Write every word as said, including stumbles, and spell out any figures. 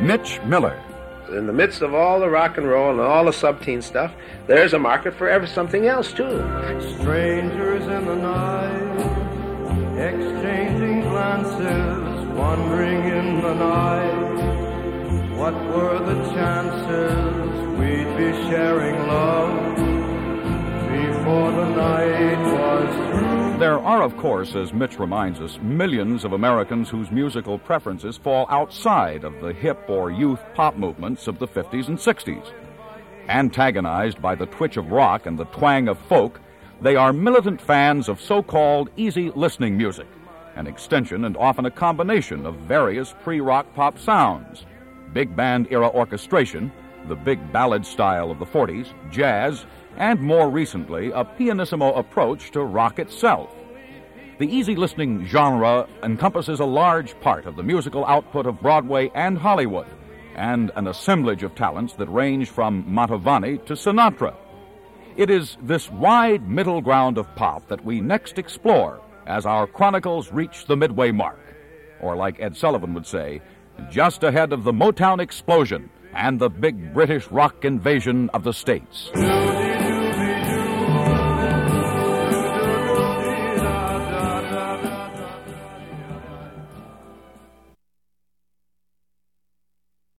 Mitch Miller. In the midst of all the rock and roll and all the sub-teen stuff, there's a market for ever something else, too. Strangers in the night, exchanging glances, wandering in the night. What were the chances we'd be sharing love before the night was through? There are, of course, as Mitch reminds us, millions of Americans whose musical preferences fall outside of the hip or youth pop movements of the fifties and sixties. Antagonized by the twitch of rock and the twang of folk, they are militant fans of so-called easy listening music, an extension and often a combination of various pre-rock pop sounds: big band era orchestration, the big ballad style of the forties, jazz, and more recently, a pianissimo approach to rock itself. The easy listening genre encompasses a large part of the musical output of Broadway and Hollywood, and an assemblage of talents that range from Mantovani to Sinatra. It is this wide middle ground of pop that we next explore as our chronicles reach the midway mark, or like Ed Sullivan would say, just ahead of the Motown explosion and the big British rock invasion of the States.